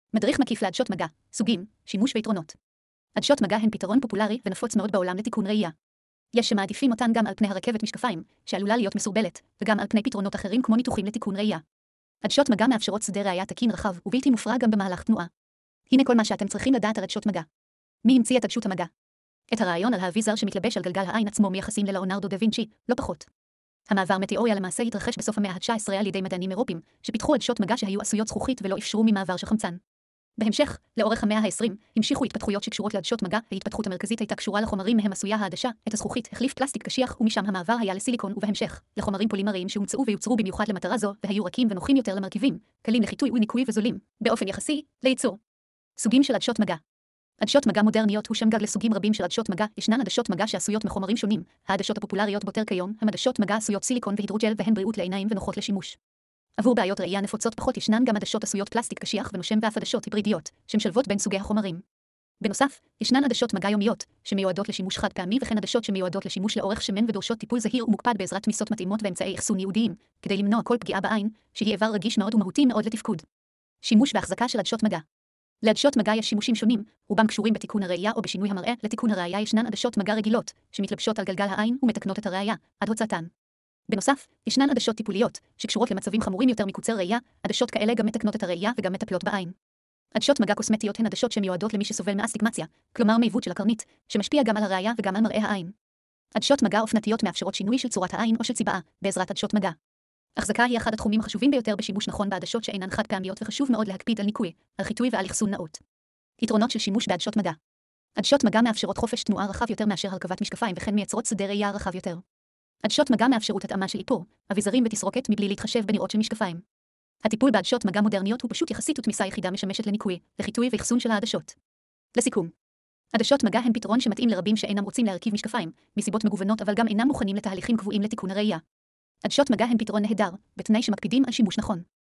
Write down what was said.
מדריך מקיף לעדשות מגע, סוגים, שימוש ויתרונות. עדשות מגע הן פתרון פופולרי ונפוץ מאוד בעולם לתיקון ראייה. יש שמעדיפים אותן גם על פני הרכבת משקפיים, שעלולה להיות מסורבלת, וגם על פני פתרונות אחרים כמו ניתוחים לתיקון ראייה. עדשות מגע מאפשרות שדה ראייה תקין רחב ובלתי מופרע גם במהלך תנועה. הנה כל מה שאתם צריכים לדעת על עדשות מגע. מי המציא את עדשות המגע? את הרעיון על האביזר שמתלבש על גלגל העין עצמו מייחסים ללאונרדו דה וינצ'י, לא פחות. המעבר מתיאוריה למעשה התרחש בסוף המאה ה-19 על ידי מדענים אירופים, שפיתחו עדשות מגע שהיו עשויות זכוכית ולא אפשרו ממעבר של חמצן. בהמשך, לאורך המאה ה-20, המשיכו התפתחויות שקשורות לעדשות מגע, ההתפתחות המרכזית הייתה קשורה לחומרים מהם עשויה העדשה, את הזכוכית החליף פלסטיק קשיח ומשם המעבר היה לסיליקון ובהמשך, לחומרים פולימריים שהומצאו ויוצרו במיוחד למטרה זו, והיו רכים ונוחים יותר למרכיבים, קלים לחיטוי וניקוי וזולים, באופן יחסי, לייצור. סוגים של עדשות מגע. עדשות מגע מודרניות הוא שם גג לסוגים רבים של עדשות מגע, ישנן עדשות מגע שעשויות מחומרים שונים, העדשות הפופולריות ביותר כיום הם עדשות מגע עשויות סיליקון והידרוג'ל והן בריאות לעיניים ונוחות לשימוש. עבור בעיות ראייה נפוצות פחות ישנן גם עדשות עשויות פלסטיק קשיח ונושם ואף עדשות היברידיות, שמשלבות בין סוגי החומרים. בנוסף, ישנן עדשות מגע יומיות, שמיועדות לשימוש חד פעמי וכן עדשות שמיועדות לשימוש לאורך שמן ודורשות טיפול זהיר ומוקפד בעזרת תמיסות מתאימות ואמצעי אחסון ייעודיים, כדי למנוע כל פגיעה בעין, שהיא איבר רגיש מאוד ומהותי מאוד לתפקוד. שימוש והחזקה של עדשות מגע. לעדשות מגע יש שימושים שונים, רובם קשורים בתיקון הראייה או בשינוי המראה. לתיקון הראייה ישנן עדשות מגע רגילות, שמתלבשות על גלגל העין ומתקנות את הראייה, עד הוצאתן. בנוסף, ישנן עדשות טיפוליות, שקשורות למצבים חמורים יותר מקוצר ראייה, עדשות כאלה גם מתקנות את הראייה וגם מטפלות בעין. עדשות מגע קוסמטיות הן עדשות שמיועדות למי שסובל מאסטיגמציה, כלומר מעיוות של הקרנית, שמשפיע גם על הראייה וגם על מראה העין. עדשות מגע אופנתיות מאפשרות שינוי של צורת העין או של צבעה, בעזרת עדשות מגע. החזקה היא אחד התחומים החשובים ביותר בשימוש נכון בעדשות שאינן חד פעמיות וחשוב מאוד להקפיד על ניקוי, על חיטוי ועל אחסון נאות. יתרונות של שימוש בעדשות מגע. עדשות מגע מאפשרות חופש תנועה רחב יותר מאשר הרכבת משקפיים וכן מייצרות שדה ראייה רחב יותר. עדשות מגע מאפשרות התאמה של איפור, אביזרים ותסרוקת מבלי להתחשב בנראות של משקפיים. הטיפול בעדשות מגע מודרניות הוא פשוט יחסית ותמיסה יחידה משמשת לניקוי, לחיטוי ואחסון של העדשות. לסיכום, עדשות מגע הן פתרון שמתאים לרבים שאינם רוצים להרכיב משקפיים, מסיבות מגוונות אבל גם אינם מוכנים לתהליכים קבועים לתיקון הראייה. עדשות מגע הן פתרון נהדר, בתנאי שמקפידים על שימוש נכון.